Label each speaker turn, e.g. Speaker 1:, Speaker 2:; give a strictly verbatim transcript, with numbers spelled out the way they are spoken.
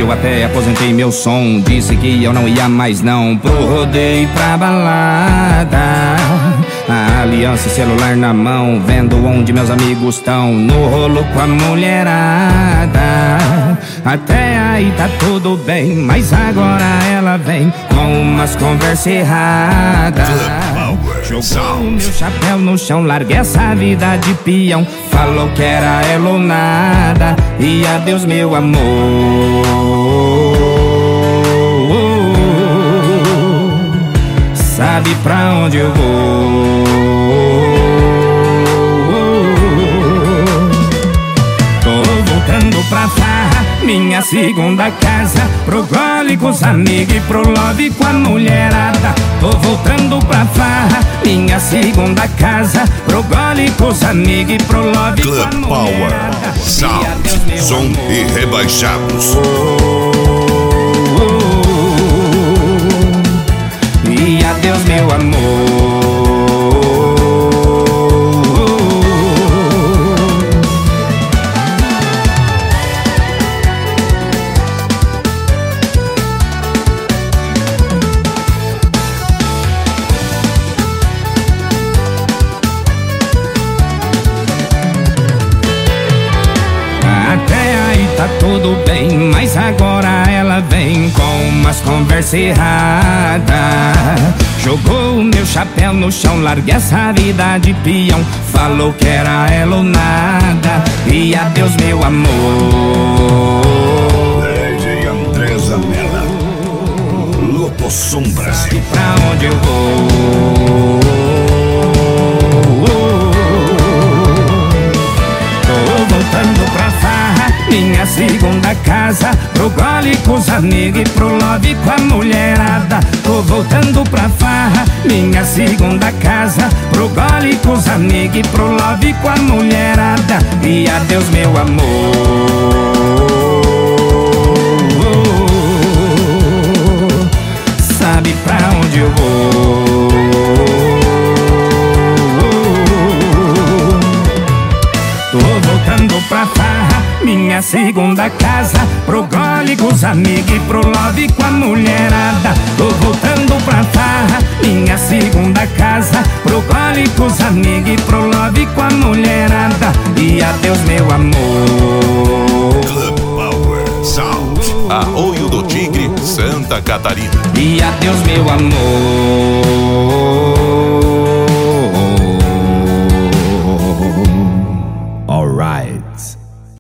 Speaker 1: eu até aposentei meu som. Disse que eu não ia mais não pro rodeio e pra balada. A aliança e celular na mão, vendo onde meus amigos tão, no rolo com a mulherada. Até aí tá tudo bem, mas agora ela vem com umas conversas erradas. Jogou o meu chapéu no chão, larguei essa vida de peão. Falou que era ela ou nada, e adeus meu amor. Sabe pra onde eu vou? Tô voltando pra farra, minha segunda casa, pro gole com os amigos e pro love com a mulherada. Tô voltando pra farra, minha segunda casa, pro gole com os amigos e pro love com a mulherada.
Speaker 2: Club Power, sound, som e rebaixados.
Speaker 1: E adeus meu amor. Tá tudo bem, mas agora ela vem com umas conversas erradas. Jogou o meu chapéu no chão, larguei essa vida de peão. Falou que era ela ou nada, e adeus meu amor.
Speaker 2: D J Andresa Mela, Lopossum Brasil.
Speaker 1: Sabe pra onde eu vou? Tô voltando pra farra, minha segunda casa, pro gole com os amigos e pro love com a mulherada. Tô voltando pra farra, minha segunda casa, pro gole com os amigos e pro love com a mulherada. E adeus meu amor. Sabe pra onde eu vou? Tô voltando pra farra, minha segunda casa, pro gole com os amigos e pro love com a mulherada. Tô voltando pra farra, minha segunda casa, pro gole com os amigos e pro love com a mulherada. E adeus meu amor.
Speaker 2: Club Power, sound, Arroio do Tigre, Santa Catarina.
Speaker 1: E adeus meu amor.